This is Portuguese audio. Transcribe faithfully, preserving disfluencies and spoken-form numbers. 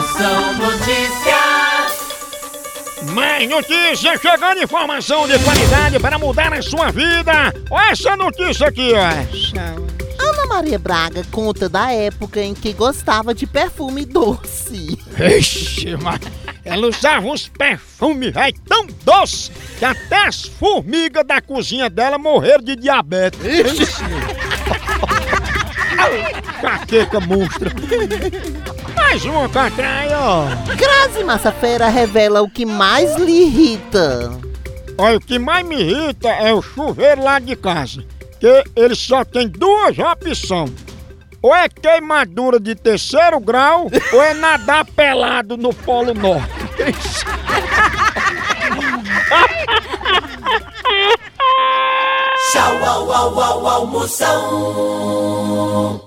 Moção Notícias. Mais notícias chegando, informação de qualidade para mudar a sua vida. Olha essa notícia aqui, ó. Ana Maria Braga conta da época em que gostava de perfume doce. Ixi, mas ela usava uns perfumes véi, tão doces que até as formigas da cozinha dela morreram de diabetes. Ixi. Caqueca monstra. Mais uma catraia, ó. Grazi Massafera revela o que mais lhe irrita. Olha, o que mais me irrita é o chuveiro lá de casa. Que ele só tem duas opções. Ou é queimadura de terceiro grau, ou é nadar pelado no Polo Norte. Tchau, au, au, au, au, Moção.